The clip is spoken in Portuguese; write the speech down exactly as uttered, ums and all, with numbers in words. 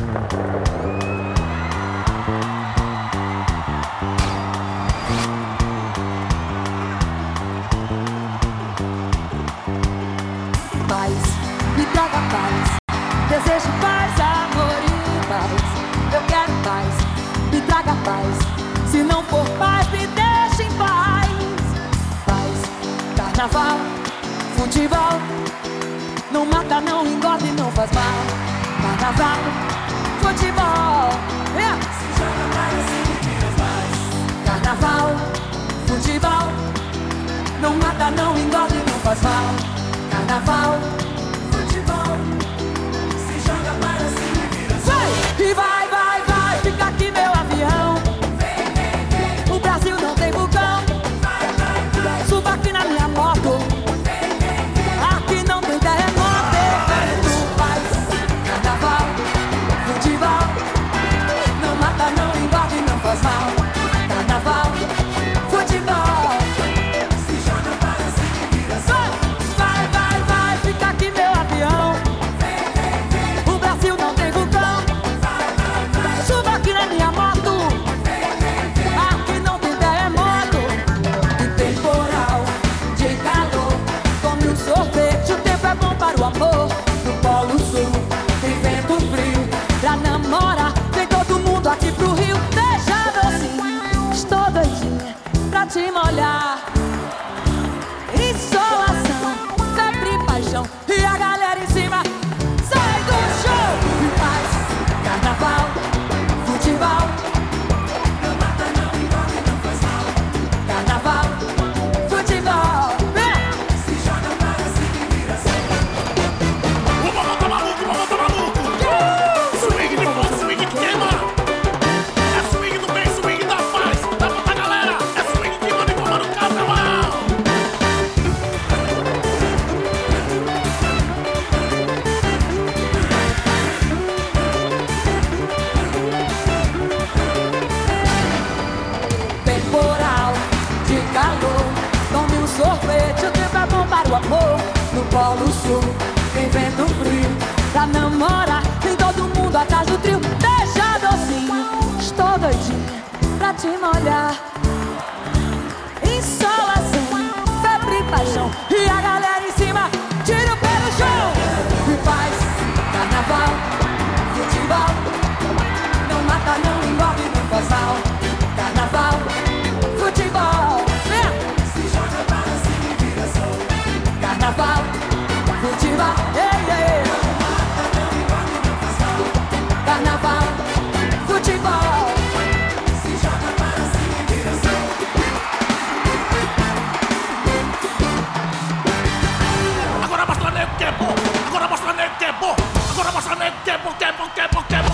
Paz, me traga paz. Desejo paz, amor e paz. Eu quero paz, me traga paz. Se não for paz, me deixe em paz. Paz, carnaval, futebol. Não mata, não engorda e não faz mal. Carnaval, futebol, yeah. Se joga para cima e vira mais. Carnaval, futebol. Não mata, não engorda e não faz mal. Carnaval, futebol. Se joga para cima e vira vai, e vai, vai, vai. Fica aqui meu avião. Vem, vem, vem. O Brasil não tem vulcão. Vai, vai, vai. Suba aqui na minha moto. Vem, vem, vem. Aqui não tem terremoto. Carnaval, futebol. Não mata, não engorda e não faz mal. Carnaval, futebol. Se joga para cima e vira vai, vai, vai, vai. Fica aqui meu avião. Vem, vem, vem. O Brasil não tem vulcão. Vai, vai, vai. Suba aqui na minha moto. Vem, vem, vem. Aqui não tem terremoto. De temporal, de calor. Come um sorvete, o tempo é bom para o amor. No Polo Sul tem vento frio pra namorar. Vem todo mundo aqui pro Rio. Deixa docinho, estou doidinha pra te molhar. Insolação, febre e paixão. E a galera em cima sai do show. E paz, carnaval, futebol. Não mata, não engorda e não faz mal. Carnaval, futebol. Se joga para cima e vira só. O mamão tá maluco, o mamão tá maluco. Swing de fogo, swing que queima. É swing do bem, swing da paz. Da puta galera, é swing que manda e comanda o carnaval. Temporal, de calor. Tome um sorvete, o tempo é bom para o amor. No Polo Sul tem vento frio pra namorar. Vem todo mundo atrás do trio. Deixa docinho, estou doidinha pra te molhar. Insolação, febre e paixão. E a galera em cima tira o pé do chão. E paz, carnaval, futebol. Não mata, não engorda e não faz mal. Carnaval, futebol. Se joga para cima e vira sol. Carnaval, futebol. Ei, ei. Não mata, não engorda e não faz mal. Carnaval, futebol. Se joga para cima e vira sol. Agora mostra nego que é bom. Agora mostra nego que é bom. Agora mostra nego que é bom, que é bom, que é bom, que é bom.